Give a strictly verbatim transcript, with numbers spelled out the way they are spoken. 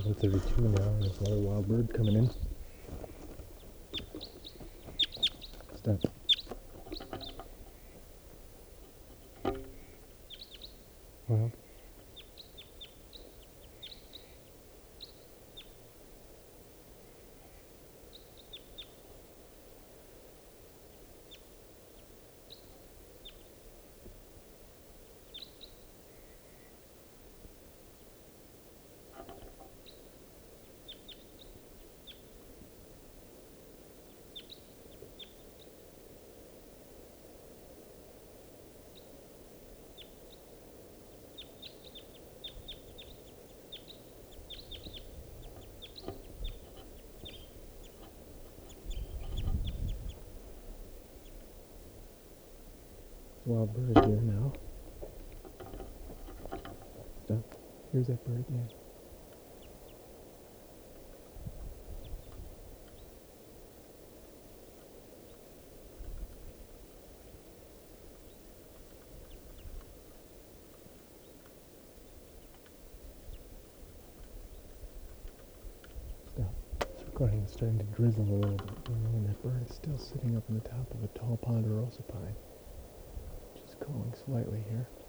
one thirty-two now, and there's another wild bird coming in. Stop. Well. Wild bird here now. Stop. Here's that bird again. Stop. This recording is starting to drizzle a little bit, you know, and that bird is still sitting up on the top of a tall ponderosa pine. Just calling slightly here.